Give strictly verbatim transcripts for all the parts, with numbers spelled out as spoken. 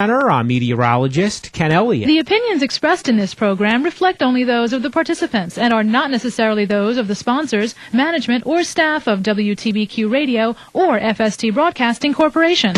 I'm meteorologist Ken Elliott. The opinions expressed in this program reflect only those of the participants and are not necessarily those of the sponsors, management, or staff of W T B Q Radio or F S T Broadcasting Corporation.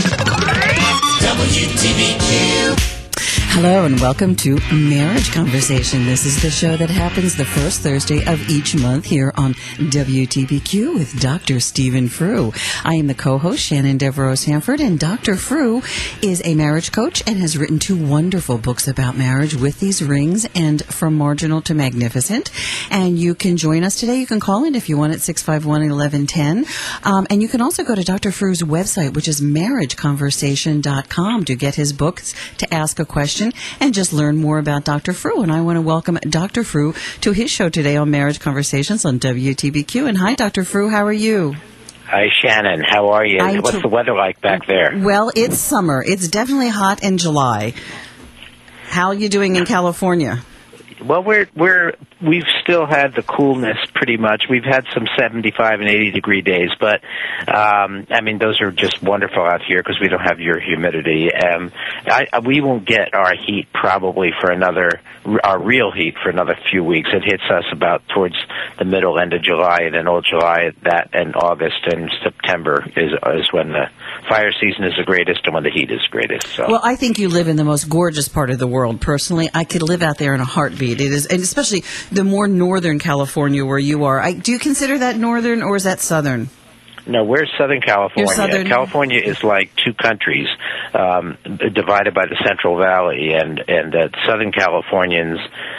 W T B Q. Hello and welcome to Marriage Conversation. This is the show that happens the first Thursday of each month here on W T B Q with Doctor Stephen Frew. I am the co-host, Shannon Devereaux Hanford, and Doctor Frew is a marriage coach and has written two wonderful books about marriage, With These Rings and From Marginal to Magnificent. And you can join us today. You can call in if you want at six five one, one one one zero. Um, and you can also go to Doctor Frew's website, which is marriage conversation dot com, to get his books, to ask a question, and just learn more about Doctor Frew. And I want to welcome Doctor Frew to his show today on Marriage Conversations on W T B Q. And hi, Doctor Frew. How are you? Hi, Shannon. How are you? I'm What's t- the weather like back there? Well, it's summer. It's definitely hot in July. How are you doing in California? Well, we're we're we've still had the coolness pretty much. We've had some seventy-five and eighty degree days, but um, I mean those are just wonderful out here because we don't have your humidity. Um, I, I, we won't get our heat probably for another our real heat for another few weeks. It hits us about towards the middle end of July, and then all July that and August and September is is when the fire season is the greatest and when the heat is greatest. So. Well, I think you live in the most gorgeous part of the world. Personally, I could live out there in a heartbeat. It is, and especially the more northern California where you are. I, do you consider that northern or is that southern? No, we're Southern California. Southern. California is like two countries um, divided by the Central Valley, and and uh, Southern Californians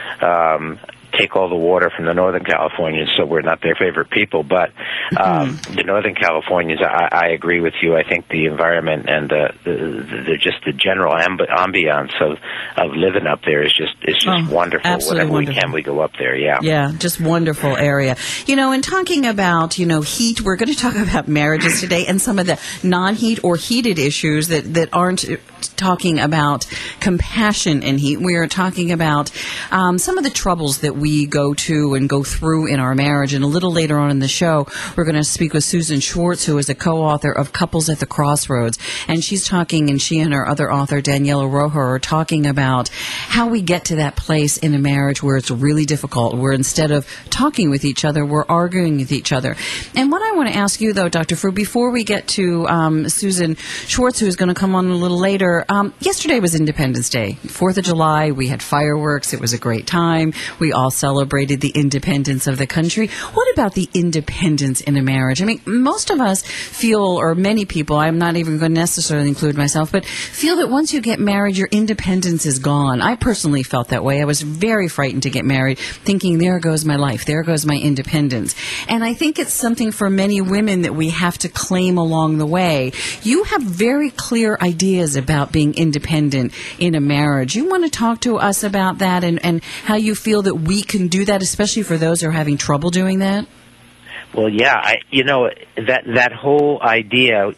um, take all the water from the Northern Californians, so we're not their favorite people. But um, mm-hmm. the Northern Californians, I, I agree with you. I think the environment and the, the, the just the general amb- ambiance of, of living up there is just is just oh, wonderful. Whatever wonderful. we can, we go up there. Yeah, yeah, just wonderful area. You know, in talking about you know heat, we're going to talk about marriages today and some of the non-heat or heated issues that that aren't talking about compassion and heat. We are talking about um, some of the troubles that we we go to and go through in our marriage. And a little later on in the show, we're going to speak with Susan Schwartz, who is a co-author of Couples at the Crossroads. And she's talking, and she and her other author, Daniela Rojo, are talking about how we get to that place in a marriage where it's really difficult, where instead of talking with each other, we're arguing with each other. And what I want to ask you, though, Doctor Frew, before we get to um, Susan Schwartz, who is going to come on a little later, um, yesterday was Independence Day, fourth of July. We had fireworks. It was a great time. We all celebrated the independence of the country. What about the independence in a marriage? I mean, most of us feel, or many people, I'm not even going to necessarily include myself, but feel that once you get married, your independence is gone. I personally felt that way. I was very frightened to get married, thinking, there goes my life, there goes my independence. And I think it's something for many women that we have to claim along the way. You have very clear ideas about being independent in a marriage. You want to talk to us about that and, and how you feel that we can do that, especially for those who are having trouble doing that? Well, yeah, I, you know, that that whole idea, uh,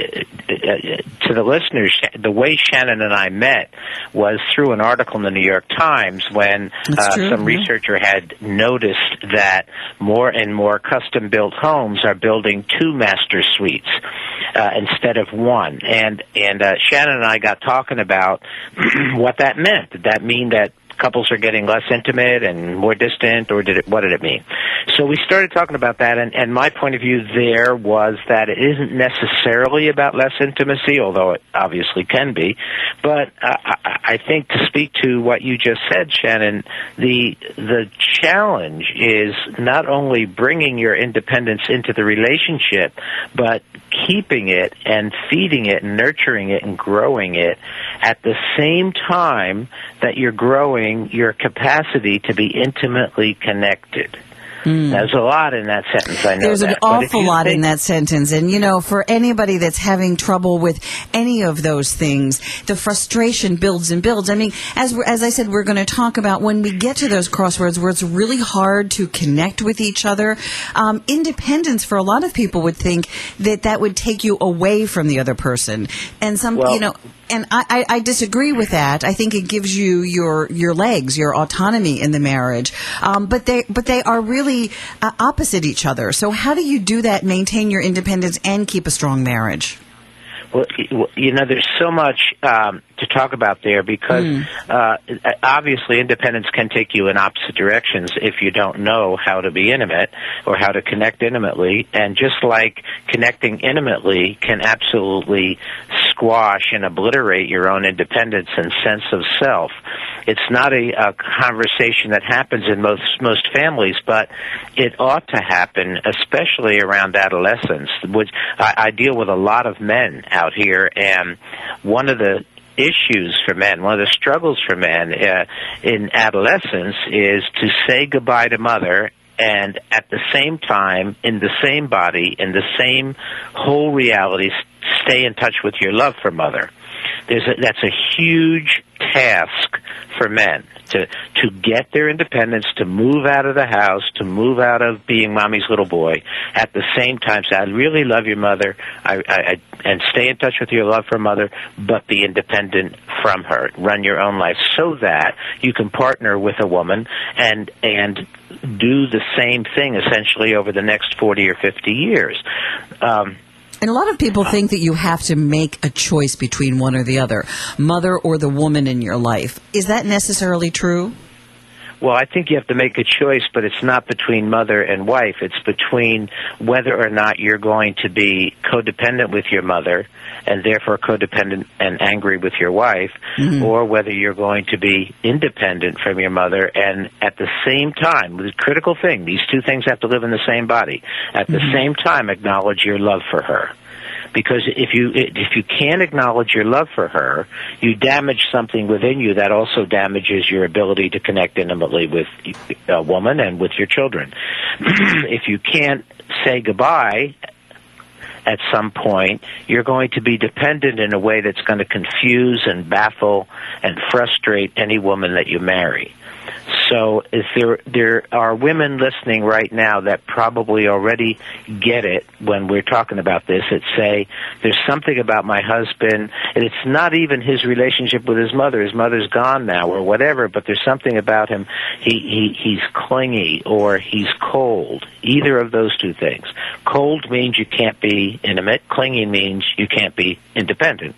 to the listeners, the way Shannon and I met was through an article in the New York Times when uh, some yeah. researcher had noticed that more and more custom-built homes are building two master suites uh, instead of one. And, and uh, Shannon and I got talking about what that meant. Did that mean that couples are getting less intimate and more distant, or did it? What did it mean? So we started talking about that, and, and my point of view there was that it isn't necessarily about less intimacy, although it obviously can be. But uh, I, I think to speak to what you just said, Shannon, the the challenge is not only bringing your independence into the relationship, but keeping it and feeding it and nurturing it and growing it at the same time that you're growing your capacity to be intimately connected. Mm. There's a lot in that sentence, I know There's that. an awful lot think- in that sentence. And, you know, for anybody that's having trouble with any of those things, the frustration builds and builds. I mean, as we're, as I said, we're going to talk about when we get to those crossroads where it's really hard to connect with each other. Um, independence, for a lot of people, would think that that would take you away from the other person. And some, well, you know... And I, I, I disagree with that. I think it gives you your your legs, your autonomy in the marriage. Um, but they but they are really uh, opposite each other. So how do you do that, maintain your independence, and keep a strong marriage? Well, you know, there's so much um, to talk about there because mm. uh, obviously independence can take you in opposite directions if you don't know how to be intimate or how to connect intimately. And just like connecting intimately can absolutely squash and obliterate your own independence and sense of self, it's not a, a conversation that happens in most most families, but it ought to happen, especially around adolescence, which I, I deal with a lot of men out here, and one of the issues for men, one of the struggles for men uh, in adolescence is to say goodbye to mother and at the same time, in the same body, in the same whole reality, stay in touch with your love for mother. There's a, that's a huge task for men to to get their independence, to move out of the house, to move out of being mommy's little boy. At the same time, say, I really love your mother, I, I, I, and stay in touch with your love for mother, but be independent from her. Run your own life so that you can partner with a woman and and do the same thing essentially over the next forty or fifty years. Um, And a lot of people think that you have to make a choice between one or the other, mother or the woman in your life. Is that necessarily true? Well, I think you have to make a choice, but it's not between mother and wife. It's between whether or not you're going to be codependent with your mother and therefore codependent and angry with your wife, mm-hmm. or whether you're going to be independent from your mother and at the same time, the critical thing, these two things have to live in the same body, at the mm-hmm. same time acknowledge your love for her. Because if you if you can't acknowledge your love for her, you damage something within you that also damages your ability to connect intimately with a woman and with your children. If you can't say goodbye at some point, you're going to be dependent in a way that's going to confuse and baffle and frustrate any woman that you marry. So if there there are women listening right now that probably already get it when we're talking about this, that say, there's something about my husband, and it's not even his relationship with his mother. His mother's gone now or whatever, but there's something about him. He, he he's clingy or he's cold. Either of those two things. Cold means you can't be intimate. Clingy means you can't be independent.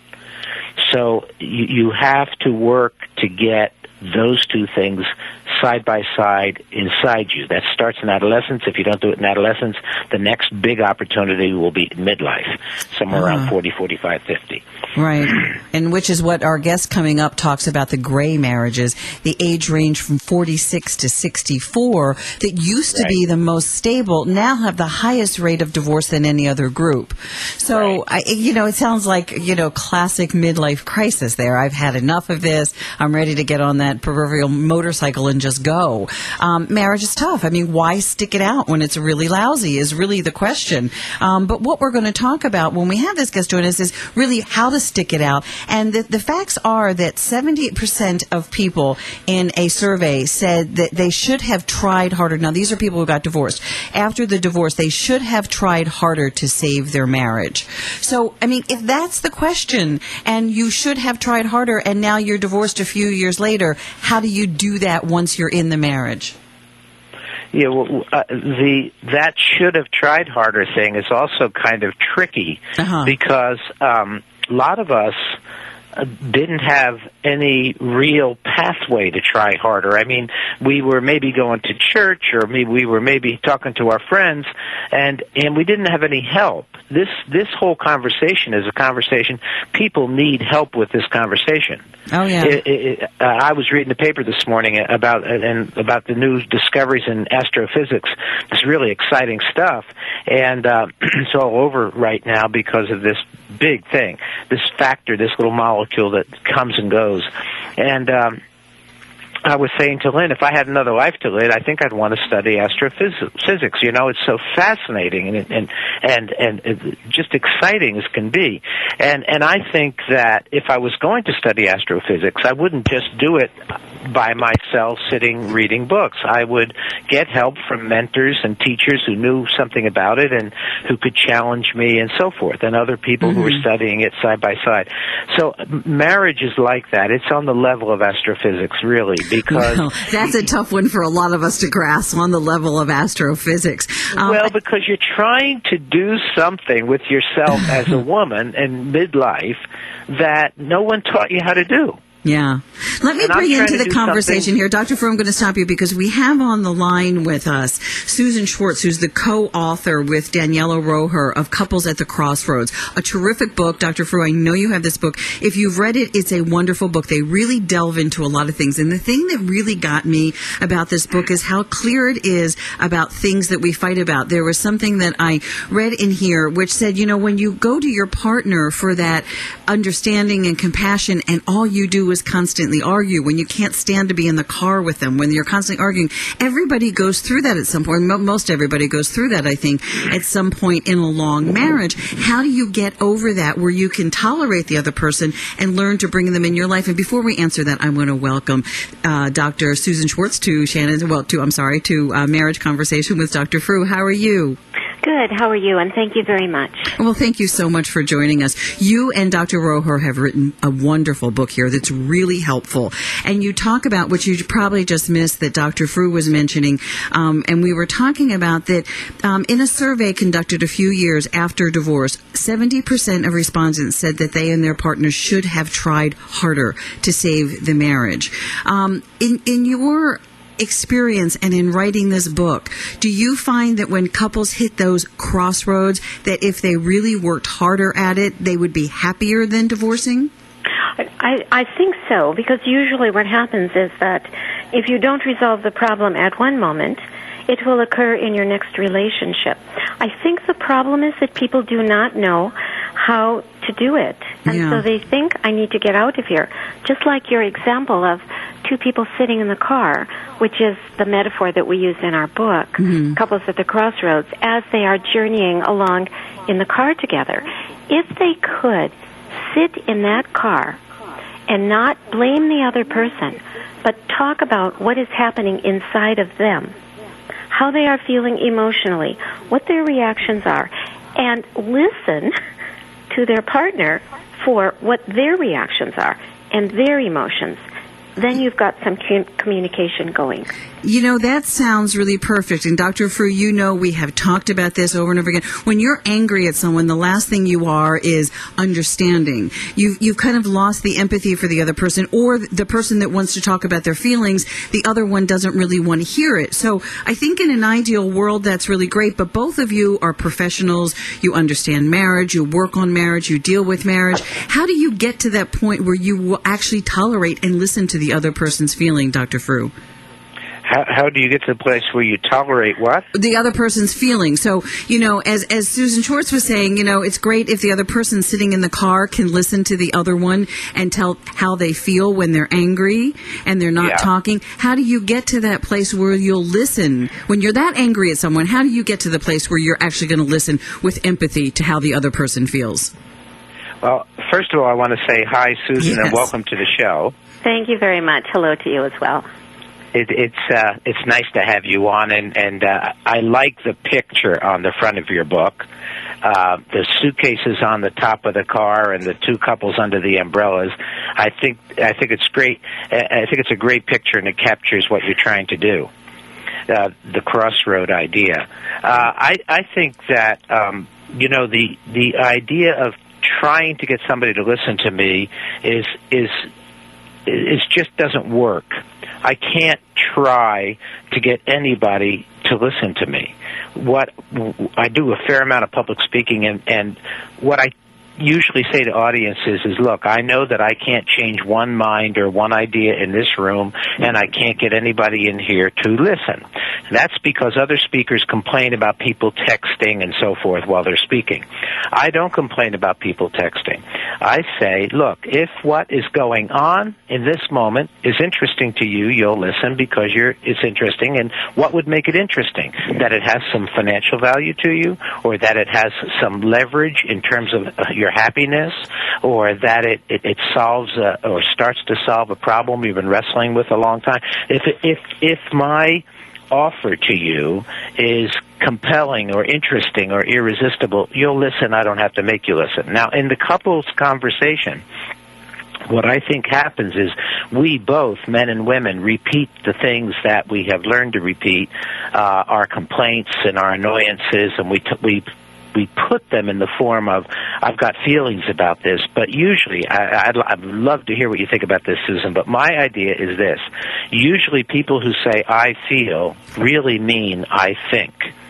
So you, you have to work to get those two things side by side inside you. That starts in adolescence. If you don't do it in adolescence, the next big opportunity will be midlife, somewhere uh-huh. around forty, forty-five, fifty. Right. And which is what our guest coming up talks about, the gray marriages, the age range from forty-six to sixty-four that used to right. be the most stable, now have the highest rate of divorce than any other group. So, right. I, you know, it sounds like, you know, classic midlife crisis there. I've had enough of this. I'm ready to get on that proverbial motorcycle and just go. Um, marriage is tough. I mean, why stick it out when it's really lousy is really the question. Um, but what we're going to talk about when we have this guest join us is really how to stick it out. And the, the facts are that seventy percent of people in a survey said that they should have tried harder. Now, these are people who got divorced. After the divorce, they should have tried harder to save their marriage. So, I mean, if that's the question, and you should have tried harder, and now you're divorced a few years later, how do you do that once you're in the marriage? Yeah, well, uh, the that should have tried harder thing is also kind of tricky uh-huh. because um, a lot of us uh, didn't have any real pathway to try harder. I mean, we were maybe going to church, or maybe we were maybe talking to our friends, and and we didn't have any help. This this whole conversation is a conversation. People need help with this conversation. Oh yeah. It, it, uh, I was reading the paper this morning about and about the new discoveries in astrophysics. It's really exciting stuff, and uh, it's all over right now because of this big thing, this factor, this little molecule that comes and goes, and. Um, I was saying to Lynn, if I had another life to live, I think I'd want to study astrophysics. You know, it's so fascinating and and and and just exciting as can be. And and I think that if I was going to study astrophysics, I wouldn't just do it by myself sitting reading books. I would get help from mentors and teachers who knew something about it and who could challenge me and so forth, and other people mm-hmm. who were studying it side by side. So marriage is like that. It's on the level of astrophysics, really. because Well, that's a tough one for a lot of us to grasp on the level of astrophysics. Um, well, because you're trying to do something with yourself as a woman in midlife that no one taught you how to do. Yeah. Let me And I'm bring trying into to the do conversation something- here. Doctor Frew, I'm going to stop you because we have on the line with us Susan Schwartz, who's the co-author with Daniela Roher of Couples at the Crossroads. A terrific book. Doctor Frew, I know you have this book. If you've read it, it's a wonderful book. They really delve into a lot of things. And the thing that really got me about this book is how clear it is about things that we fight about. There was something that I read in here which said, you know, when you go to your partner for that understanding and compassion and all you do is constantly argue, when you can't stand to be in the car with them, when you're constantly arguing, everybody goes through that at some point. Mo- Most everybody goes through that, I think, at some point in a long marriage. How do you get over that where you can tolerate the other person and learn to bring them in your life? And before we answer that, I want to welcome uh, Doctor Susan Schwartz to Shannon, well, to, I'm sorry, to uh, Marriage Conversation with Doctor Frew. How are you? Good. How are you? And thank you very much. Well, thank you so much for joining us. You and Doctor Roher have written a wonderful book here that's really helpful. And you talk about what you probably just missed that Doctor Frew was mentioning. Um, and we were talking about that um, in a survey conducted a few years after divorce, seventy percent of respondents said that they and their partners should have tried harder to save the marriage. Um, in, in your experience and in writing this book, do you find that when couples hit those crossroads, that if they really worked harder at it, they would be happier than divorcing? I, I think so, because usually what happens is that if you don't resolve the problem at one moment, it will occur in your next relationship. I think the problem is that people do not know how to do it. And Yeah. so they think, I need to get out of here. Just like your example of two people sitting in the car, which is the metaphor that we use in our book, Couples at the Crossroads, as they are journeying along in the car together. If they could sit in that car and not blame the other person, but talk about what is happening inside of them, how they are feeling emotionally, what their reactions are, and listen to their partner for what their reactions are and their emotions, then you've got some com- communication going. You know, that sounds really perfect. And Doctor Frew, you know we have talked about this over and over again. When you're angry at someone, the last thing you are is understanding. You've, you've kind of lost the empathy for the other person, or the person that wants to talk about their feelings, the other one doesn't really want to hear it. So I think in an ideal world, that's really great. But both of you are professionals. You understand marriage. You work on marriage. You deal with marriage. How do you get to that point where you will actually tolerate and listen to the other person's feeling, Doctor Frew? How, how do you get to the place where you tolerate what? The other person's feeling. So, you know, as as Susan Schwartz was saying, you know, it's great if the other person sitting in the car can listen to the other one and tell how they feel when they're angry and they're not Yeah. talking. How do you get to that place where you'll listen? When you're that angry at someone, how do you get to the place where you're actually going to listen with empathy to how the other person feels? Well, first of all, I want to say hi, Susan, Yes. and welcome to the show. Thank you very much. Hello to you as well. It, it's uh, it's nice to have you on, and and uh, I like the picture on the front of your book. Uh, the suitcases on the top of the car and the two couples under the umbrellas. I think I think it's great. I think it's a great picture, and it captures what you're trying to do. Uh, the crossroad idea. Uh, I I think that um, you know the the idea of trying to get somebody to listen to me is is it just doesn't work. I can't try to get anybody to listen to me. What I do a fair amount of public speaking, and, and what I usually say to audiences is, look, I know that I can't change one mind or one idea in this room, and I can't get anybody in here to listen. That's because other speakers complain about people texting and so forth while they're speaking. I don't complain about people texting. I say, look, if what is going on in this moment is interesting to you, you'll listen because you're, it's interesting. And what would make it interesting? That it has some financial value to you, or that it has some leverage in terms of uh, your happiness, or that it, it, it solves a, or starts to solve a problem you've been wrestling with a long time. If if if my offer to you is compelling or interesting or irresistible, you'll listen. I don't have to make you listen. Now, in the couples conversation, what I think happens is we both, men and women, repeat the things that we have learned to repeat, uh, our complaints and our annoyances, and we t- we we put them in the form of, I've got feelings about this. But usually, I, I'd, I'd love to hear what you think about this, Susan, but my idea is this. Usually people who say, I feel, really mean I think.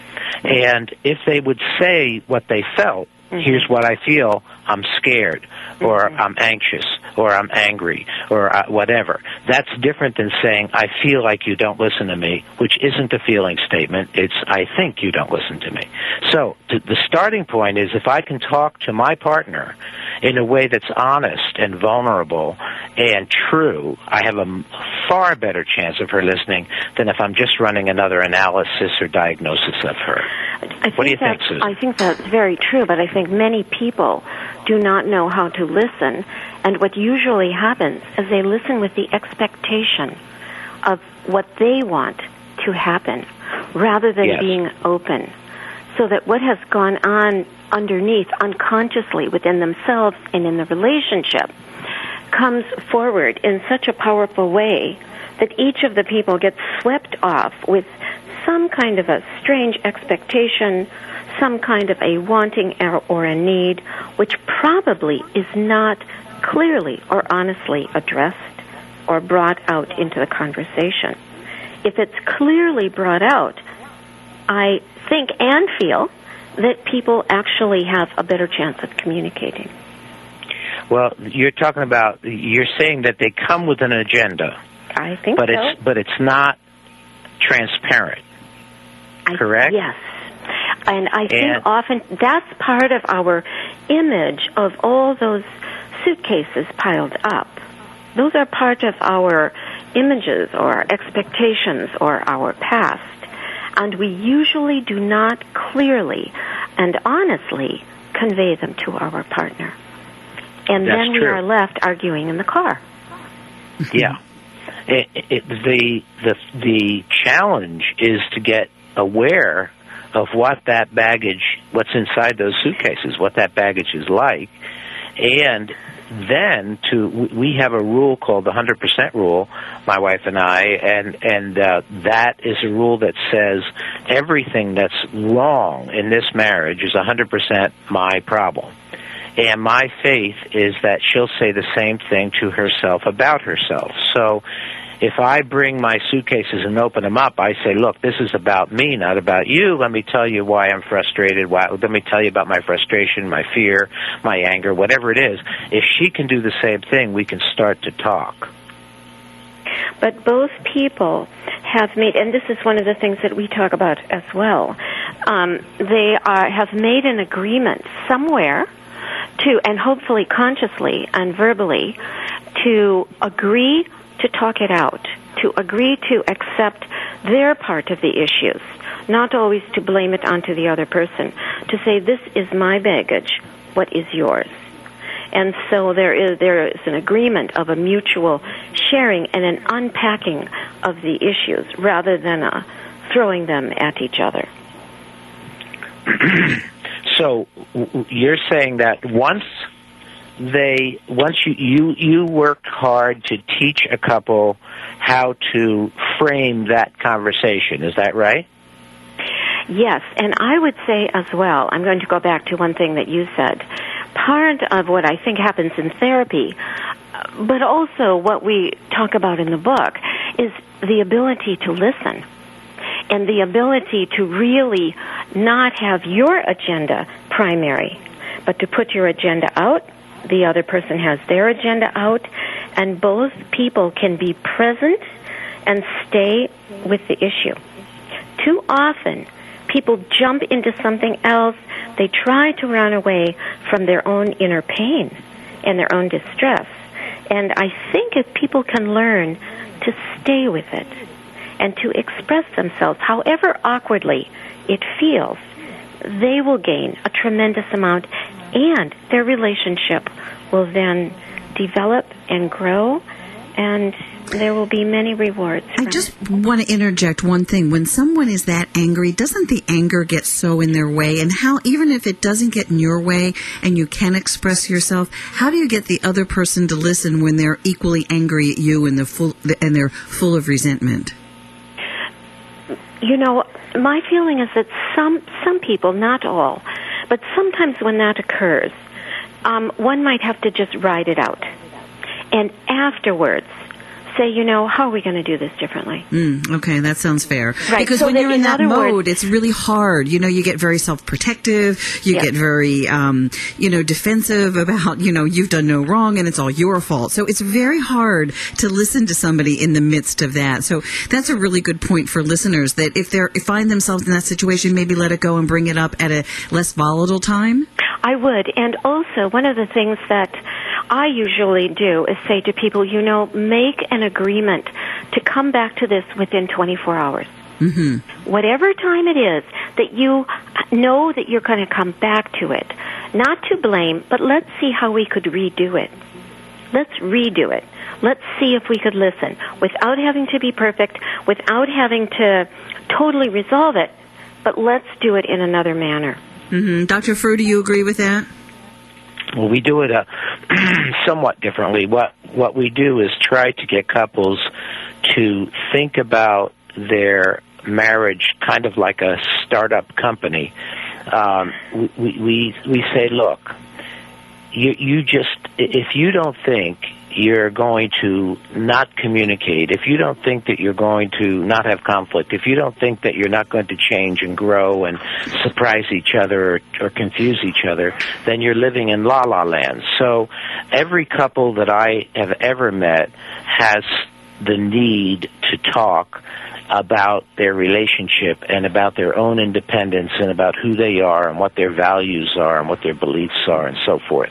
And if they would say what they felt, mm-hmm. here's what I feel, I'm scared, or mm-hmm. I'm anxious, or I'm angry, or uh, whatever. That's different than saying, I feel like you don't listen to me, which isn't a feeling statement. It's, I think you don't listen to me. So th- the starting point is if I can talk to my partner in a way that's honest and vulnerable and true, I have a m- far better chance of her listening than if I'm just running another analysis or diagnosis of her. I what do you think, Susan? I think that's very true, but I think many people do not know how to listen, and what usually happens is they listen with the expectation of what they want to happen rather than yes. being open, so that what has gone on underneath unconsciously within themselves and in the relationship comes forward in such a powerful way that each of the people gets swept off with some kind of a strange expectation, some kind of a wanting or a need, which probably is not clearly or honestly addressed or brought out into the conversation. If it's clearly brought out, I think and feel that people actually have a better chance of communicating. Well, you're talking about, you're saying that they come with an agenda. I think but so. It's, but it's not transparent, I, correct? Yes. And I think and, often that's part of our image of all those suitcases piled up. Those are part of our images or our expectations or our past. And we usually do not clearly and honestly convey them to our partner. And That's then we true. are left arguing in the car. Yeah. It, it, the the the challenge is to get aware of what that baggage, what's inside those suitcases, what that baggage is like, and then to we have a rule called the one hundred percent rule, my wife and I, and and uh, that is a rule that says everything that's wrong in this marriage is one hundred percent my problem. And my faith is that she'll say the same thing to herself about herself. So if I bring my suitcases and open them up, I say, look, this is about me, not about you. Let me tell you why I'm frustrated. Why, let me tell you about my frustration, my fear, my anger, whatever it is. If she can do the same thing, we can start to talk. But both people have made, and this is one of the things that we talk about as well, um, they are, have made an agreement somewhere to, and hopefully consciously and verbally, to agree to talk it out, to agree to accept their part of the issues, not always to blame it onto the other person, to say, this is my baggage, what is yours? And so there is there is an agreement of a mutual sharing and an unpacking of the issues rather than a throwing them at each other. So you're saying that once they once you, you you worked hard to teach a couple how to frame that conversation, is that right? Yes, and I would say as well, I'm going to go back to one thing that you said. Part of what I think happens in therapy, but also what we talk about in the book, is the ability to listen and the ability to really not have your agenda primary, but to put your agenda out. The other person has their agenda out, and both people can be present and stay with the issue. Too often, people jump into something else. They try to run away from their own inner pain and their own distress. And I think if people can learn to stay with it and to express themselves, however awkwardly it feels, they will gain a tremendous amount, and their relationship will then develop and grow and there will be many rewards. I from just it. want to interject one thing. When someone is that angry, doesn't the anger get so in their way? And how, even if it doesn't get in your way and you can express yourself, how do you get the other person to listen when they're equally angry at you and, the full, and they're full of resentment? You know, my feeling is that some some people, not all, but sometimes when that occurs, um, one might have to just ride it out. And afterwards, say, you know, how are we going to do this differently? Mm, okay, that sounds fair. Right, Because so when that you're in in that other mode, words- it's really hard. You know, you get very self-protective. You Yes. get very, um, you know, defensive about, you know, you've done no wrong and it's all your fault. So it's very hard to listen to somebody in the midst of that. So that's a really good point for listeners, that if they find themselves in that situation, maybe let it go and bring it up at a less volatile time. I would. And also, one of the things that I usually do is say to people, you know, make an agreement to come back to this within twenty-four hours. Mm-hmm. Whatever time it is that you know that you're going to come back to it. Not to blame, but let's see how we could redo it. Let's redo it. Let's see if we could listen without having to be perfect, without having to totally resolve it, but let's do it in another manner. Mm-hmm. Doctor Frew, do you agree with that? Well, we do it uh, somewhat differently. What what we do is try to get couples to think about their marriage kind of like a startup company. Um, we, we we say, look, you you just if you don't think you're going to not communicate, if you don't think that you're going to not have conflict, if you don't think that you're not going to change and grow and surprise each other or, or confuse each other, then you're living in la-la land. So every couple that I have ever met has the need to talk about their relationship and about their own independence and about who they are and what their values are and what their beliefs are and so forth.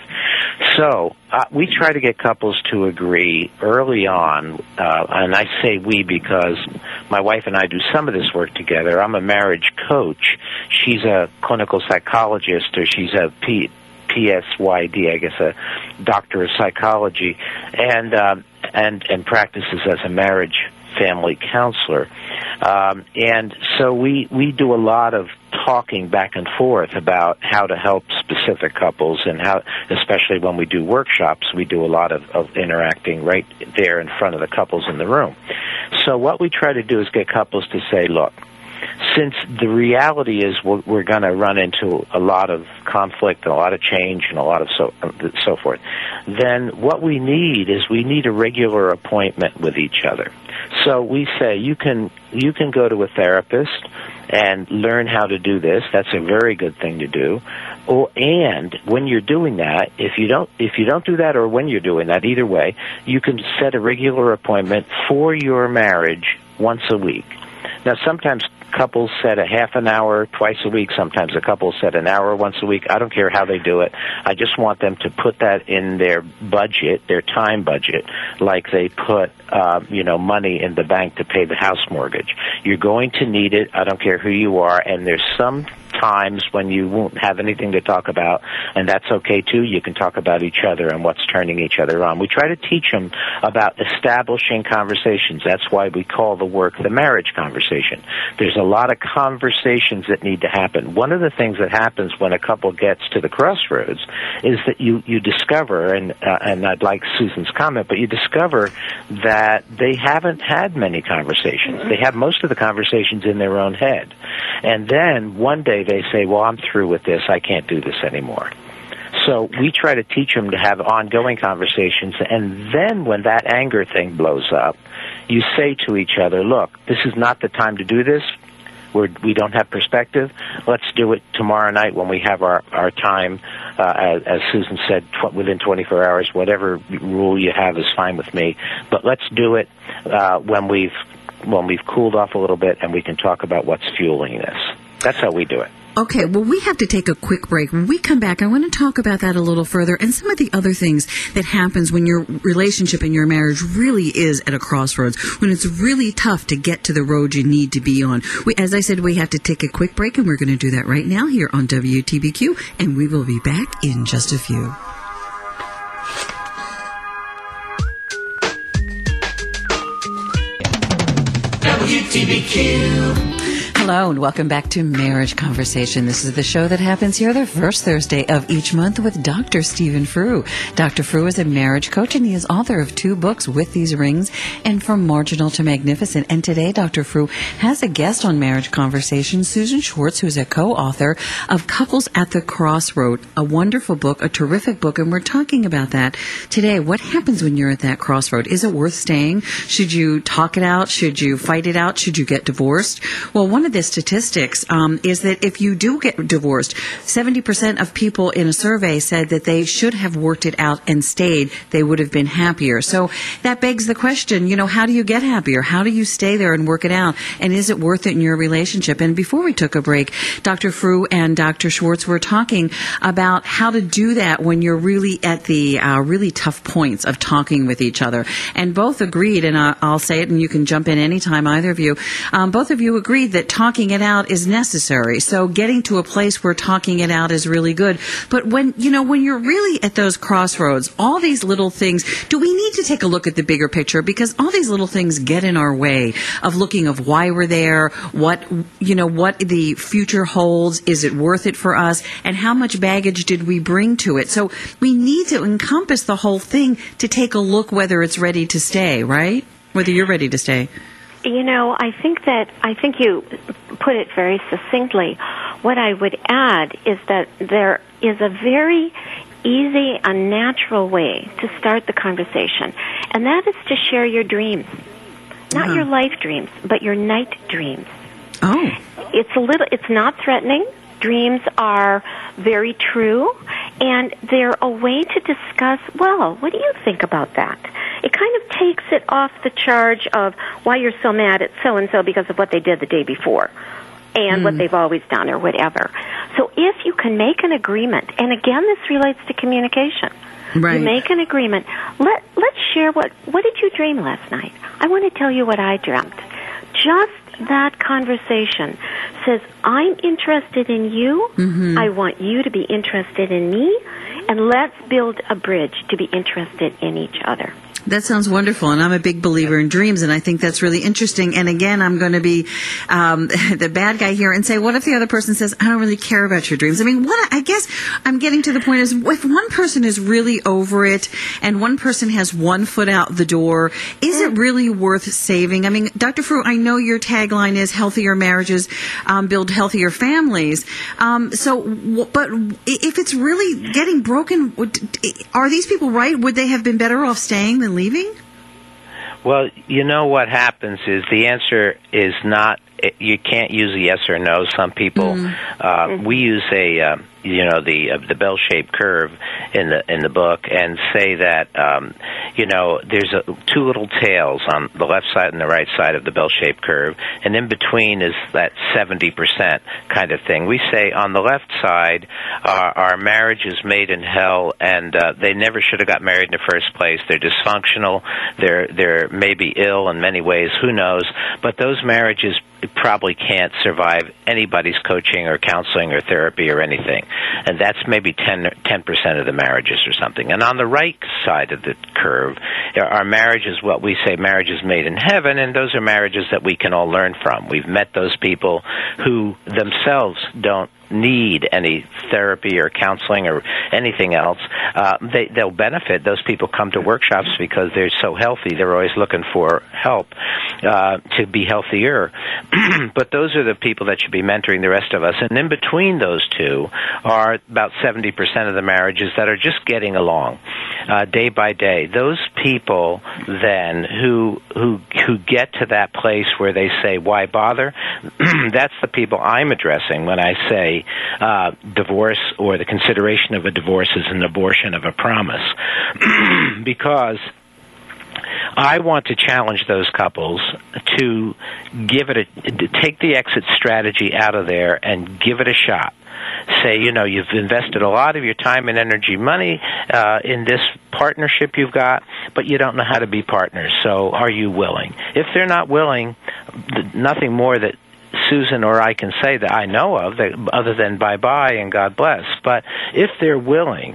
So uh, we try to get couples to agree early on, uh, and I say we because my wife and I do some of this work together. I'm a marriage coach. She's a clinical psychologist, or she's a P- P S Y D, I guess, a doctor of psychology, and uh, and and practices as a marriage family counselor. Um, and so we, we do a lot of talking back and forth about how to help specific couples, and how, especially when we do workshops, we do a lot of, of interacting right there in front of the couples in the room. So what we try to do is get couples to say, look, since the reality is we're, we're going to run into a lot of conflict and a lot of change and a lot of so, so forth, then what we need is we need a regular appointment with each other. So we say you can you can go to a therapist and learn how to do this. That's a very good thing to do. Or, and when you're doing that, if you don't if you don't do that, or when you're doing that, either way, you can set a regular appointment for your marriage once a week. Now, sometimes couples set a half an hour twice a week. Sometimes a couple set an hour once a week. I don't care how they do it. I just want them to put that in their budget, their time budget, like they put, uh, you know, money in the bank to pay the house mortgage. You're going to need it. I don't care who you are. And there's some times when you won't have anything to talk about, and that's okay too. You can talk about each other and what's turning each other on. We try to teach them about establishing conversations. That's why we call the work the marriage conversation. There's a lot of conversations that need to happen. One of the things that happens when a couple gets to the crossroads is that you, you discover, and, uh, and I'd like Susan's comment, but you discover that they haven't had many conversations. They have most of the conversations in their own head. And then one day they say, well, I'm through with this. I can't do this anymore. So we try to teach them to have ongoing conversations, and then when that anger thing blows up, you say to each other, look, this is not the time to do this. We're, we don't have perspective. Let's do it tomorrow night when we have our, our time. Uh, as, as Susan said, tw- within twenty-four hours, whatever rule you have is fine with me. But let's do it uh, when we've when we've cooled off a little bit and we can talk about what's fueling this. That's how we do it. Okay, well, we have to take a quick break. When we come back, I want to talk about that a little further and some of the other things that happens when your relationship and your marriage really is at a crossroads, when it's really tough to get to the road you need to be on. We, as I said, we have to take a quick break, and we're going to do that right now here on W T B Q, and we will be back in just a few. W T B Q. Hello and welcome back to Marriage Conversation. This is the show that happens here the first Thursday of each month with Doctor Stephen Frew. Doctor Frew is a marriage coach and he is author of two books, With These Rings and From Marginal to Magnificent. And today Doctor Frew has a guest on Marriage Conversation, Susan Schwartz, who's a co-author of Couples at the Crossroad, a wonderful book, a terrific book, and we're talking about that today. What happens when you're at that crossroad? Is it worth staying? Should you talk it out? Should you fight it out? Should you get divorced? Well, one of the statistics um, is that if you do get divorced, seventy percent of people in a survey said that they should have worked it out and stayed. They would have been happier. So that begs the question, you know, how do you get happier? How do you stay there and work it out? And is it worth it in your relationship? And before we took a break, Doctor Frew and Doctor Schwartz were talking about how to do that when you're really at the uh, really tough points of talking with each other. And both agreed, and I, I'll say it, and you can jump in anytime, either of you. Um, both of you agreed that talking it out is necessary. So getting to a place where talking it out is really good. But when, you know, when you're really at those crossroads, all these little things, do we need to take a look at the bigger picture? Because all these little things get in our way of looking of why we're there, what, you know, what the future holds, is it worth it for us, and how much baggage did we bring to it? So we need to encompass the whole thing to take a look whether it's ready to stay, right? Whether you're ready to stay. You know, I think that, I think you put it very succinctly. What I would add is that there is a very easy and natural way to start the conversation, and that is to share your dreams. Not uh-huh. your life dreams, but your night dreams. Oh. It's a little, it's not threatening. Dreams are very true, and they're a way to discuss, well, what do you think about that? It kind of takes it off the charge of why you're so mad at so-and-so because of what they did the day before and mm. what they've always done or whatever. So if you can make an agreement, and again, this relates to communication. Right. You make an agreement. Let, let's share what, what did you dream last night? I want to tell you what I dreamt. Just that conversation says, I'm interested in you, mm-hmm. I want you to be interested in me, and let's build a bridge to be interested in each other. That sounds wonderful, and I'm a big believer in dreams, and I think that's really interesting. And again, I'm going to be um, the bad guy here and say, what if the other person says, I don't really care about your dreams? I mean, what I guess I'm getting to the point is, if one person is really over it and one person has one foot out the door, is it really worth saving? I mean, Doctor Frew, I know your tagline is healthier marriages um, build healthier families. Um, so, but if it's really getting broken, are these people right? Would they have been better off staying than leaving? Well, you know what happens is the answer is not, you can't use a yes or no. Some people, mm. uh, we use a, uh, you know, the uh, the bell-shaped curve in the in the book, and say that, um, you know, there's a, two little tails on the left side and the right side of the bell-shaped curve, and in between is that seventy percent kind of thing. We say on the left side, uh, our marriage is made in hell, and uh, they never should have got married in the first place. They're dysfunctional. They're they're maybe ill in many ways. Who knows? But those marriages probably can't survive anybody's coaching or counseling or therapy or anything. And that's maybe ten percent of the marriages or something. And on the right side of the curve, our marriage is what we say marriage is made in heaven, and those are marriages that we can all learn from. We've met those people who themselves don't need any therapy or counseling or anything else. Uh, they, they'll benefit. Those people come to workshops because they're so healthy. They're always looking for help uh, to be healthier. But those are the people that should be mentoring the rest of us. And in between those two are about seventy percent of the marriages that are just getting along uh, day by day. Those people then who who who get to that place where they say, why bother? That's the people I'm addressing when I say Uh, divorce, or the consideration of a divorce is an abortion of a promise. Because I want to challenge those couples to give it a, to take the exit strategy out of there and give it a shot. Say, you know, you've invested a lot of your time and energy, money uh, in this partnership you've got, but you don't know how to be partners. So are you willing? If they're not willing, nothing more that Susan or I can say that I know of, that, other than bye-bye and God bless. But if they're willing,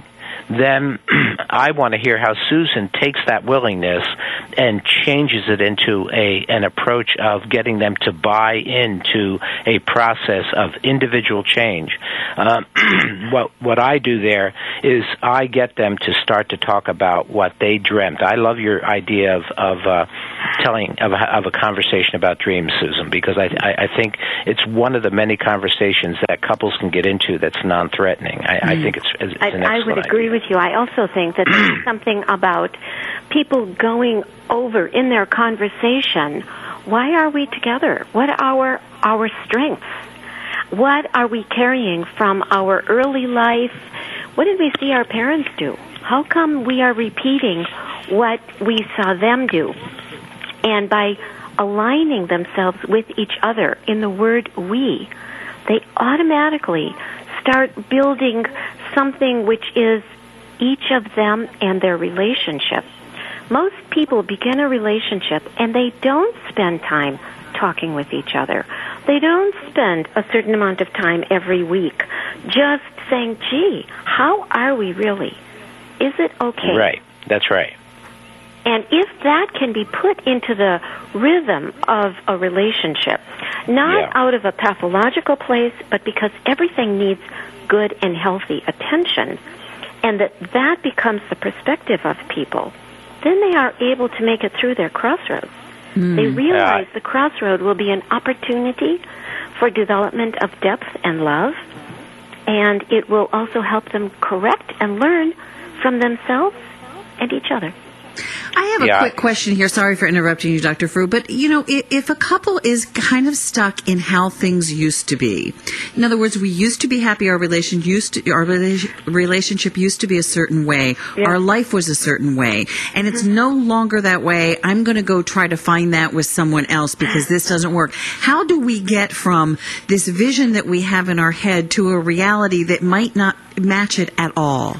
then I want to hear how Susan takes that willingness and changes it into a an approach of getting them to buy into a process of individual change. Um, what what I do there is I get them to start to talk about what they dreamt. I love your idea of of uh, telling of a, of a conversation about dreams, Susan, because I, I I think it's one of the many conversations that couples can get into that's non-threatening. I, mm. I think it's, it's I, an excellent I would agree idea. with you. I also think that there's something about people going over in their conversation, why are we together? What are our, our strengths? What are we carrying from our early life? What did we see our parents do? How come we are repeating what we saw them do? And by aligning themselves with each other in the word we, they automatically start building something which is each of them and their relationship. Most people begin a relationship and they don't spend time talking with each other. They don't spend a certain amount of time every week just saying, gee, how are we really? Is it okay? Right. That's right. And if that can be put into the rhythm of a relationship, not Yeah. out of a pathological place, but because everything needs good and healthy attention, and that that becomes the perspective of people, then they are able to make it through their crossroads. Mm. They realize uh, the crossroad will be an opportunity for development of depth and love, and it will also help them correct and learn from themselves and each other. I have a yeah. quick question here. Sorry for interrupting you, Doctor Frew. But, you know, if, if a couple is kind of stuck in how things used to be, in other words, we used to be happy, our relation used to, our relationship used to be a certain way, yeah. our life was a certain way, and it's mm-hmm. no longer that way, I'm going to go try to find that with someone else because this doesn't work. How do we get from this vision that we have in our head to a reality that might not match it at all?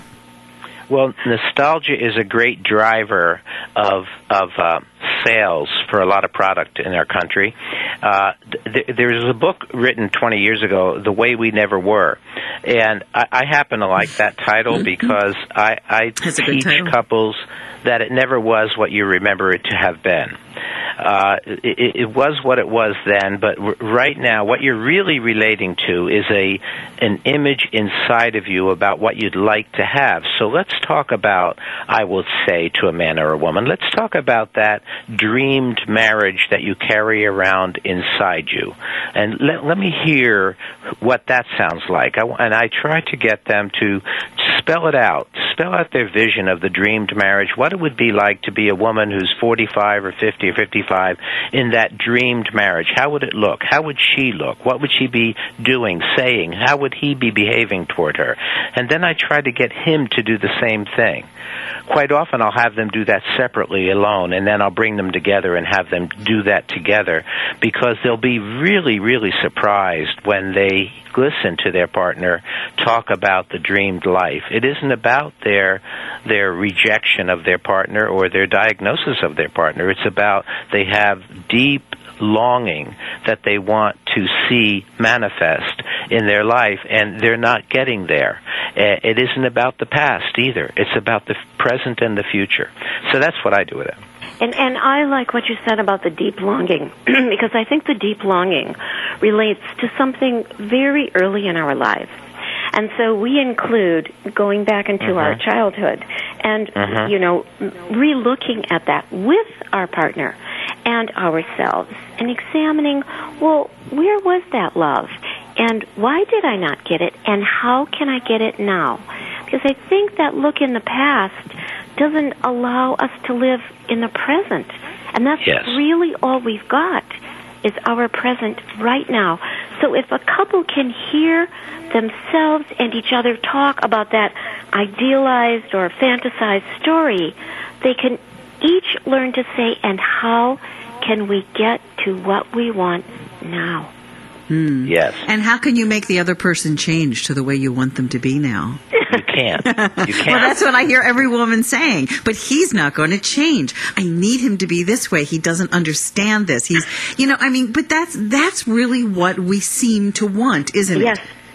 Well, nostalgia is a great driver of of uh, sales for a lot of product in our country. Uh, th- there's a book written twenty years ago, The Way We Never Were, and I, I happen to like that title because I, I teach couples that it never was what you remember it to have been. Uh, it, it was what it was then, but r- right now what you're really relating to is a an image inside of you about what you'd like to have. So let's talk about, I will say to a man or a woman, let's talk about that dreamed marriage that you carry around inside you. And let, let me hear what that sounds like. I, and I try to get them to spell it out, spell out their vision of the dreamed marriage, what it would be like to be a woman who's forty-five or fifty or fifty-five in that dreamed marriage. How would it look? How would she look? What would she be doing, saying? How would he be behaving toward her? And then I try to get him to do the same thing. Quite often I'll have them do that separately alone, and then I'll bring them together and have them do that together, because they'll be really, really surprised when they listen to their partner talk about the dreamed life. It isn't about their their rejection of their partner or their diagnosis of their partner. It's about they have deep longing that they want to see manifest in their life, and they're not getting there. It isn't about the past either. It's about the present and the future. So that's what I do with it. And and I like what you said about the deep longing, because I think the deep longing relates to something very early in our lives. And so we include going back into mm-hmm. our childhood and, mm-hmm. you know, re-looking at that with our partner and ourselves and examining, well, where was that love? And why did I not get it? And how can I get it now? Because I think that look in the past doesn't allow us to live in the present. And that's yes. really all we've got is our present right now. So if a couple can hear themselves and each other talk about that idealized or fantasized story, they can each learn to say, and how can we get to what we want now? Mm. Yes. And how can you make the other person change to the way you want them to be now? You can't. You can't. Well, that's what I hear every woman saying. But he's not going to change. I need him to be this way. He doesn't understand this. He's, you know, I mean, but that's that's really what we seem to want, isn't it? Yes.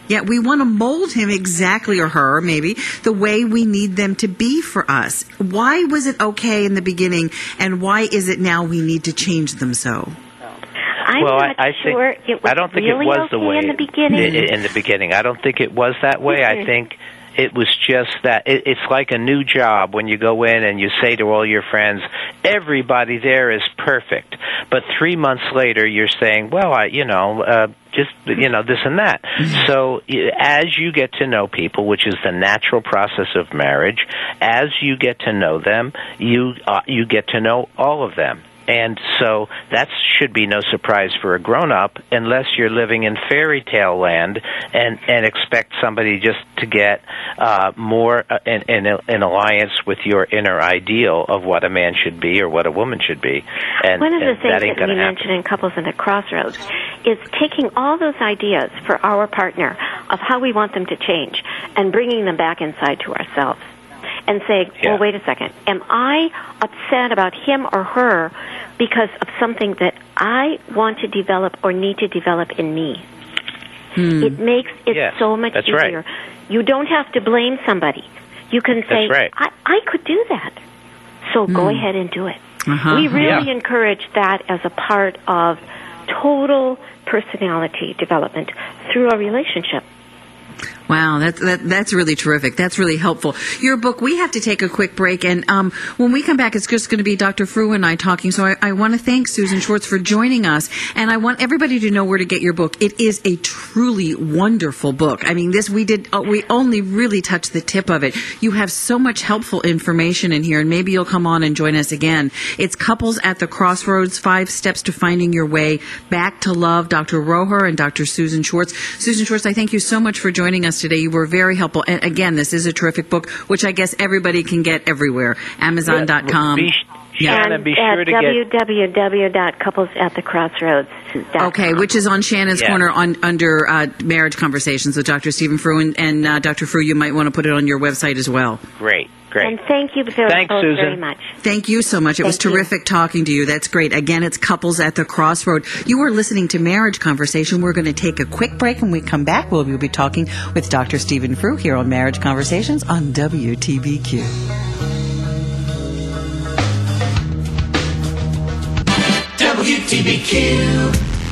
Yeah, we want to mold him exactly, or her maybe, the way we need them to be for us. Why was it okay in the beginning, and why is it now we need to change them so? I'm well, not I, I sure think, it was I don't think really it was okay the way in the beginning. In, in the beginning, I don't think it was that way. Mm-hmm. I think it was just that it, it's like a new job when you go in and you say to all your friends, everybody there is perfect. But three months later, you're saying, well, I, you know, uh, just, you know, this and that. Mm-hmm. So as you get to know people, which is the natural process of marriage, as you get to know them, you uh, you get to know all of them. And so that should be no surprise for a grown-up unless you're living in fairy tale land and, and expect somebody just to get uh, more uh, in, in, in alliance with your inner ideal of what a man should be or what a woman should be. And, One of the and things that, ain't that we gonna mentioned in Couples at the Crossroads is taking all those ideas for our partner of how we want them to change and bringing them back inside to ourselves. And say, yeah. well, wait a second. Am I upset about him or her because of something that I want to develop or need to develop in me? Hmm. It makes it yes, so much that's easier. Right. You don't have to blame somebody. You can say, that's right. I, I could do that. So hmm. go ahead and do it. Uh-huh. We really yeah. encourage that as a part of total personality development through a relationship. Wow, that's that, that's really terrific. That's really helpful. Your book, we have to take a quick break, and um, when we come back, it's just going to be Doctor Frew and I talking. So I, I want to thank Susan Schwartz for joining us, and I want everybody to know where to get your book. It is a truly wonderful book. I mean, this we did uh, we only really touched the tip of it. You have so much helpful information in here, and maybe you'll come on and join us again. It's Couples at the Crossroads: Five Steps to Finding Your Way Back to Love. Doctor Roher and Doctor Susan Schwartz. Susan Schwartz, I thank you so much for joining us today. You were very helpful. And again, this is a terrific book, which I guess everybody can get everywhere. Amazon dot com. Yeah, yeah. And, and be sure at to w w w dot couples at the crossroads dot com. Okay, which is on Shannon's yeah. Corner on under uh, Marriage Conversations with Doctor Stephen Frew. And, and uh, Doctor Frew, you might want to put it on your website as well. Great. Great. And thank you very, Thanks, both Susan. very much. Thank you so much. It thank was terrific you. talking to you. That's great. Again, it's Couples at the Crossroad. You are listening to Marriage Conversation. We're going to take a quick break. When we come back, we'll be talking with Doctor Stephen Frew here on Marriage Conversations on W T B Q. W T B Q.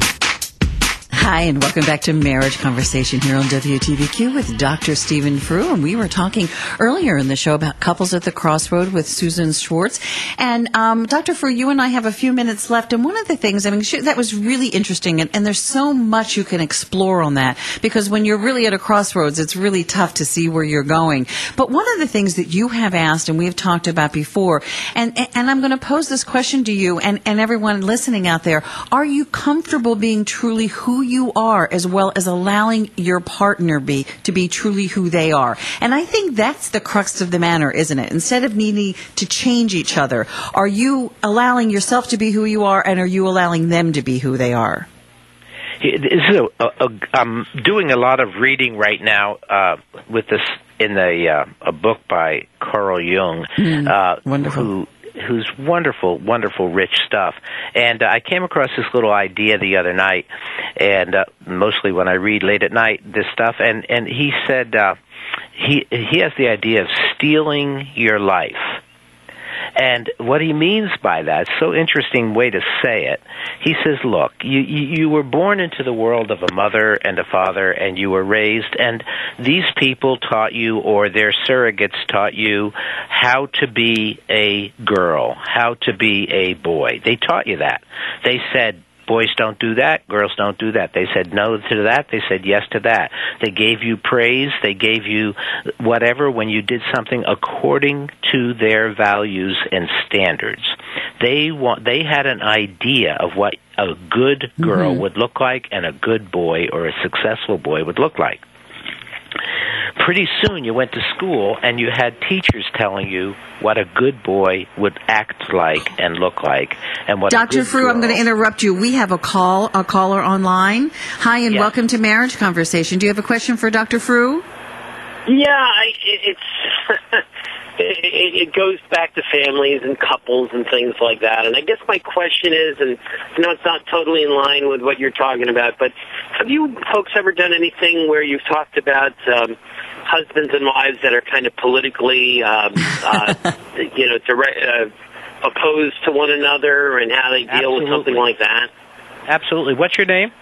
Hi, and welcome back to Marriage Conversation here on W T B Q with Doctor Stephen Frew. And we were talking earlier in the show about Couples at the Crossroad with Susan Schwartz. And um, Doctor Frew, you and I have a few minutes left. And one of the things, I mean, she, that was really interesting. And, and there's so much you can explore on that. Because when you're really at a crossroads, it's really tough to see where you're going. But one of the things that you have asked and we've talked about before, and, and I'm going to pose this question to you and, and everyone listening out there, are you comfortable being truly who you you are, as well as allowing your partner be to be truly who they are? And I think that's the crux of the matter, isn't it? Instead of needing to change each other, are you allowing yourself to be who you are, and are you allowing them to be who they are? This is a, a, a, I'm doing a lot of reading right now uh, with this in the uh, a book by Carl Jung, mm, uh, wonderful. who who's wonderful, wonderful, rich stuff. And uh, I came across this little idea the other night, and uh, mostly when I read late at night, this stuff. And, and he said uh, he he has the idea of stealing your life. And what he means by that, so interesting way to say it, he says, look, you, you, you were born into the world of a mother and a father, and you were raised, and these people taught you, or their surrogates taught you, how to be a girl, how to be a boy. They taught you that. They said, boys don't do that, girls don't do that. They said no to that, they said yes to that. They gave you praise, they gave you whatever when you did something according to their values and standards. They want, they had an idea of what a good girl mm-hmm. would look like and a good boy or a successful boy would look like. Pretty soon you went to school and you had teachers telling you what a good boy would act like and look like. And what Doctor Frew, I'm going to interrupt you. We have a call, a caller online. Hi, and yes. welcome to Marriage Conversation. Do you have a question for Doctor Frew? Yeah, I, it's it, it, it goes back to families and couples and things like that. And I guess my question is, and I know it's not totally in line with what you're talking about, but have you folks ever done anything where you've talked about um, husbands and wives that are kind of politically, um, uh, you know, direct, uh, opposed to one another and how they deal Absolutely. with something like that? Absolutely. What's your name?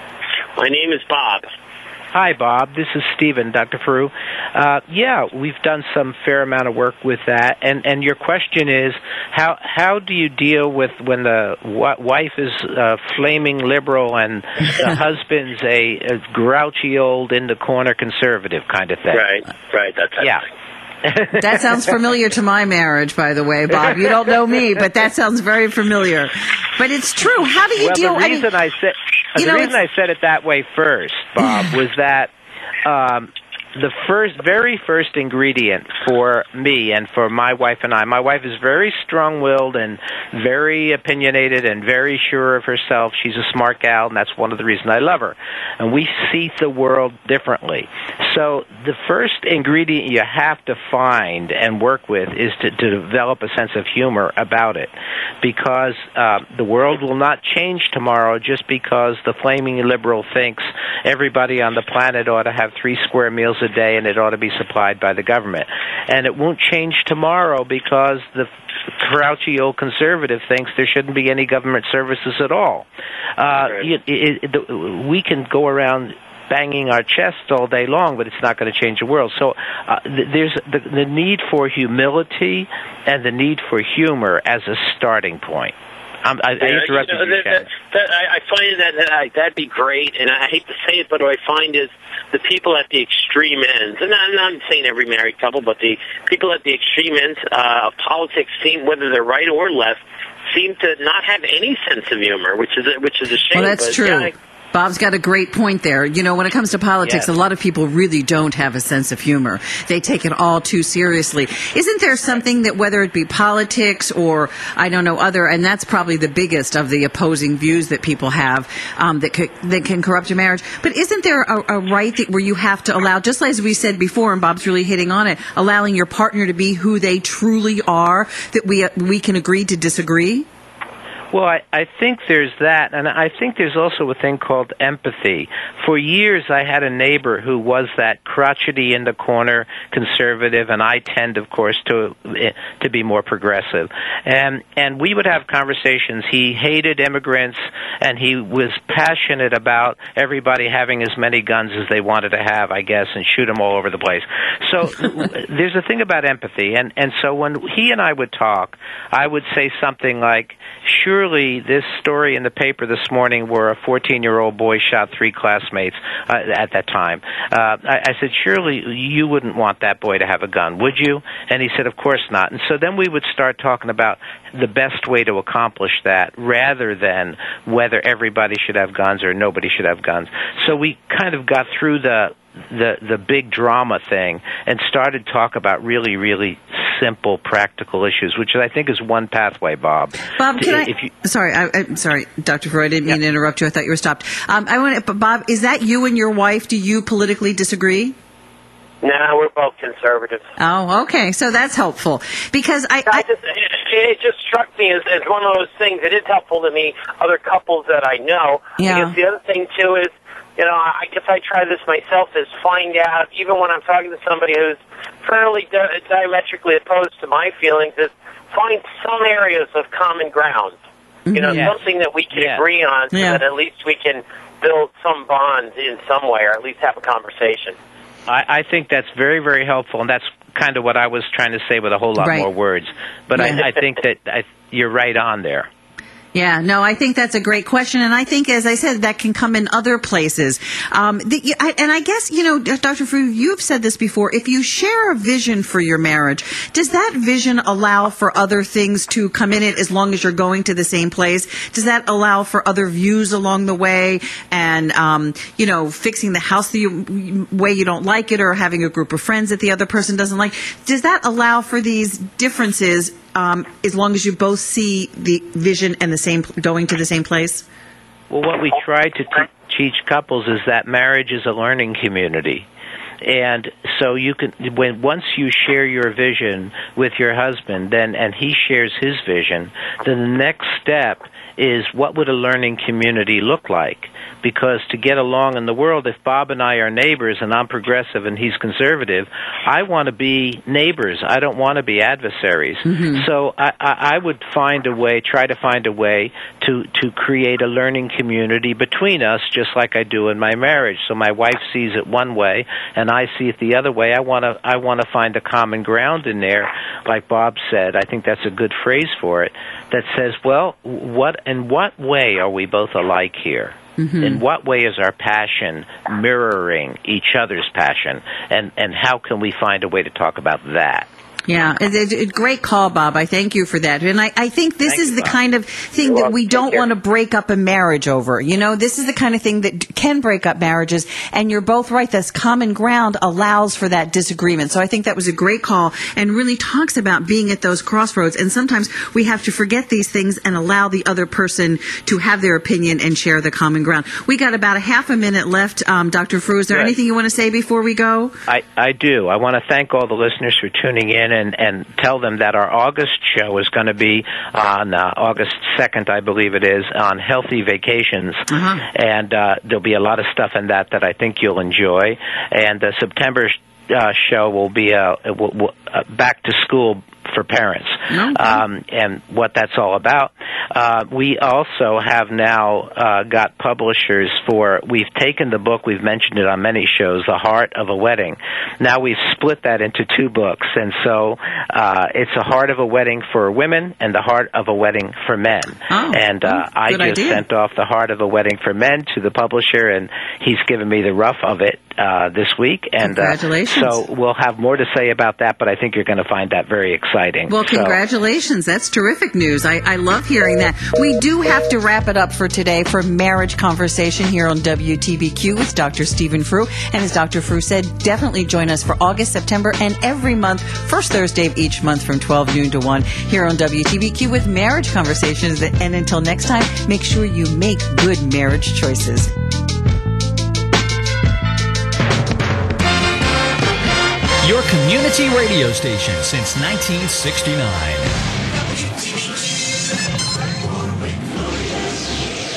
My name is Bob. Hi, Bob. This is Stephen, Doctor Faru. Uh, yeah, we've done some fair amount of work with that. And, and your question is, how how do you deal with when the w- wife is uh, flaming liberal and the husband's a, a grouchy old in-the-corner conservative kind of thing? Right, right. That's yeah. That sounds familiar to my marriage, by the way, Bob. You don't know me, but that sounds very familiar. But it's true. How do you well, deal? the reason I, mean, I said the know, reason I said it that way first, Bob, was that um, the first, very first ingredient for me and for my wife and I. My wife is very strong-willed and very opinionated and very sure of herself. She's a smart gal, and that's one of the reasons I love her. And we see the world differently. So the first ingredient you have to find and work with is to, to develop a sense of humor about it, because uh, the world will not change tomorrow just because the flaming liberal thinks everybody on the planet ought to have three square meals a day and it ought to be supplied by the government. And it won't change tomorrow because the grouchy old conservative thinks there shouldn't be any government services at all. Uh, it, it, it, we can go around banging our chests all day long, but it's not going to change the world. So uh, th- there's the, the need for humility and the need for humor as a starting point. Um, I, I interrupted you. Know, you, that, that, that, I, I find that, that I, that'd be great, and I hate to say it, but what I find is the people at the extreme ends, and I'm not saying every married couple, but the people at the extreme ends uh, of politics seem, whether they're right or left, seem to not have any sense of humor, which is a, which is a shame. Well, that's but, true. Yeah, I, Bob's got a great point there. You know, when it comes to politics, yes. a lot of people really don't have a sense of humor. They take it all too seriously. Isn't there something that, whether it be politics or, I don't know, other, and that's probably the biggest of the opposing views that people have, um, that, c- that can corrupt a marriage. But isn't there a, a right that where you have to allow, just as we said before, and Bob's really hitting on it, allowing your partner to be who they truly are, that we, uh, we can agree to disagree? Well, I, I think there's that, and I think there's also a thing called empathy. For years, I had a neighbor who was that crotchety in the corner conservative, and I tend, of course, to to be more progressive. And and we would have conversations. He hated immigrants, and he was passionate about everybody having as many guns as they wanted to have, I guess, and shoot them all over the place. So there's a thing about empathy, and and so when he and I would talk, I would say something like, "Sure. Surely this story in the paper this morning where a fourteen-year-old boy shot three classmates uh, at that time. Uh, I, I said, surely you wouldn't want that boy to have a gun, would you? And he said, of course not. And so then we would start talking about the best way to accomplish that rather than whether everybody should have guns or nobody should have guns. So we kind of got through the the the big drama thing and started talk about really, really simple, practical issues, which I think is one pathway, Bob. Bob, can if I? You, sorry, I, I'm sorry, Doctor Freud. I didn't yeah. mean to interrupt you. I thought you were stopped. Um, I want, to, Bob, is that you and your wife? Do you politically disagree? no, we're both conservatives. Oh, okay. So that's helpful because I. I I just, it, it just struck me as, as one of those things. It is helpful to me, other couples that I know. Yeah. I guess the other thing, too, is, you know, I guess I try this myself, is find out, even when I'm talking to somebody who's fairly di- diametrically opposed to my feelings, is find some areas of common ground. You know, Yes. something that we can Yeah. agree on so Yeah. that at least we can build some bonds in some way, or at least have a conversation. I, I think that's very, very helpful, and that's kind of what I was trying to say with a whole lot Right. more words. But Yeah. I, I think that I, you're right on there. Yeah, no, I think that's a great question, and I think, as I said, that can come in other places. Um, the, I, and I guess, you know, Doctor Frew, you've said this before. If you share a vision for your marriage, does that vision allow for other things to come in it as long as you're going to the same place? Does that allow for other views along the way, and um, you know, fixing the house the way you don't like it, or having a group of friends that the other person doesn't like? Does that allow for these differences? Um, as long as you both see the vision and the same, going to the same place? Well, what we try to t- teach couples is that marriage is a learning community. and so you can, when once you share your vision with your husband, then and he shares his vision, then the next step is what would a learning community look like? Because to get along in the world, if Bob and I are neighbors and I'm progressive and he's conservative, I want to be neighbors. I don't want to be adversaries. Mm-hmm. So I, I, I would find a way, try to find a way to, to create a learning community between us, just like I do in my marriage. So my wife sees it one way and I see it the other way. I want to I want to find a common ground in there, like Bob said. I think that's a good phrase for it, that says, well, what in what way are we both alike here? Mm-hmm. In what way is our passion mirroring each other's passion? And, and how can we find a way to talk about that? Yeah, it's a great call, Bob. I thank you for that. And I, I think this Thank is you, the Bob. kind of thing You're that welcome. we don't Take care. want to break up a marriage over. You know, this is the kind of thing that can break up marriages. And you're both right. This common ground allows for that disagreement. So I think that was a great call and really talks about being at those crossroads. And sometimes we have to forget these things and allow the other person to have their opinion and share the common ground. We got about a half a minute left. Um, Doctor Frew, is there Good. anything you want to say before we go? I, I do. I want to thank all the listeners for tuning in and, and tell them that our August show is going to be on uh, August second, I believe it is, on healthy vacations. Uh-huh. And uh, there'll be a lot of stuff in that that I think you'll enjoy. And the September uh, show will be uh, will, will, uh, back to school for parents, okay. um, and what that's all about. Uh, we also have now uh, got publishers for, we've taken the book, we've mentioned it on many shows, The Heart of a Wedding. Now we've split that into two books, and so uh, it's The Heart of a Wedding for women and The Heart of a Wedding for men. Oh, and uh, oh, I just idea. sent off The Heart of a Wedding for Men to the publisher, and he's given me the rough of it uh, this week. And Congratulations. Uh, so we'll have more to say about that, but I think you're going to find that very exciting. Well, congratulations. So. That's terrific news. I, I love hearing that. We do have to wrap it up for today for Marriage Conversation here on W T B Q with Doctor Stephen Frew. And as Doctor Frew said, definitely join us for August, September, and every month, first Thursday of each month from twelve noon to one here on W T B Q with Marriage Conversations. And until next time, make sure you make good marriage choices. Your community radio station since nineteen sixty-nine.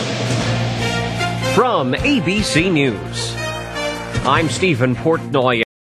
From A B C News, I'm Stephen Portnoy.